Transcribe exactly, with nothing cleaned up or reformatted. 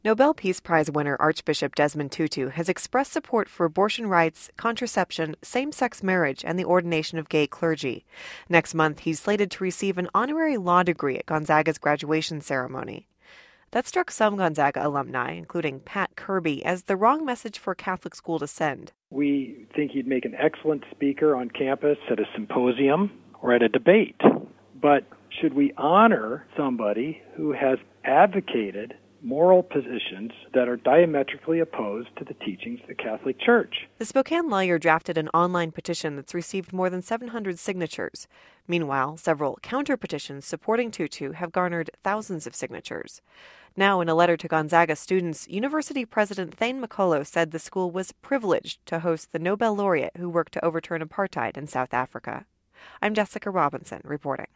Nobel Peace Prize winner Archbishop Desmond Tutu has expressed support for abortion rights, contraception, same-sex marriage, and the ordination of gay clergy. Next month, he's slated to receive an honorary law degree at Gonzaga's graduation ceremony. That struck some Gonzaga alumni, including Pat Kirby, as the wrong message for a Catholic school to send. We think he'd make an excellent speaker on campus at a symposium or at a debate. But should we honor somebody who has advocated moral positions that are diametrically opposed to the teachings of the Catholic Church? The Spokane lawyer drafted an online petition that's received more than seven hundred signatures. Meanwhile, several counter-petitions supporting Tutu have garnered thousands of signatures. Now, in a letter to Gonzaga students, University President Thane McCullough said the school was privileged to host the Nobel laureate who worked to overturn apartheid in South Africa. I'm Jessica Robinson, reporting.